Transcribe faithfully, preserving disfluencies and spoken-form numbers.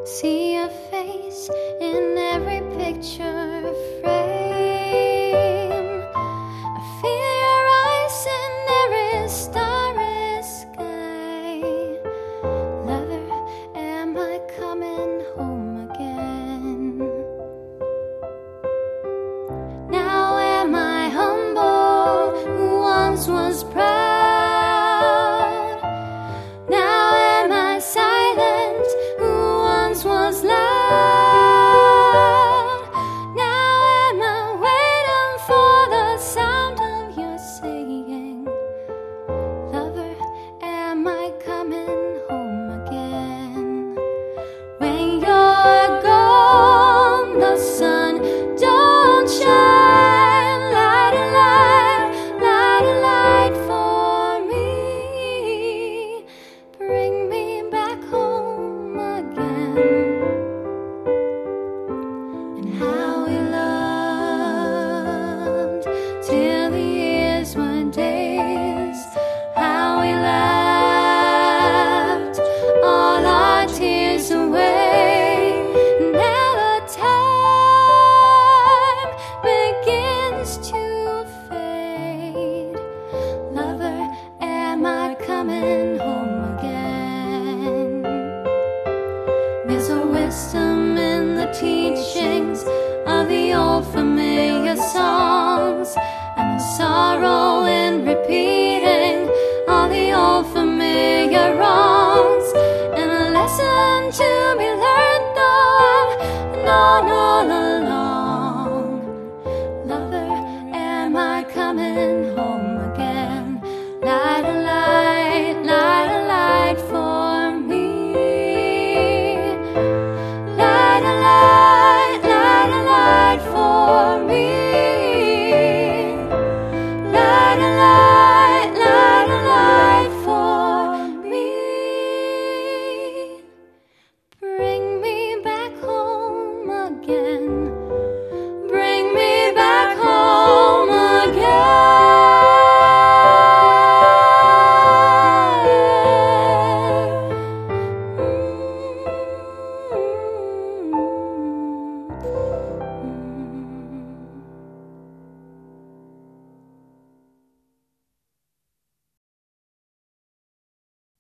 See your face in every picture frame. I feel your eyes in every starry sky. Lover, am I coming home again? Now am I humble, who once was proud? Was loud. Now am I waiting for the sound of your saying, lover, am I coming home again? When you're gone, the sun don't shine. Light a light, light a light for me. Bring me back home again. And how we loved till the years were days. How we laughed all our tears away. Now the time begins to fade. Lover, am I coming home again? There's a wisdom in the teachings of the old familiar songs, and a sorrow in repeating all the old familiar wrongs, and a lesson to be learned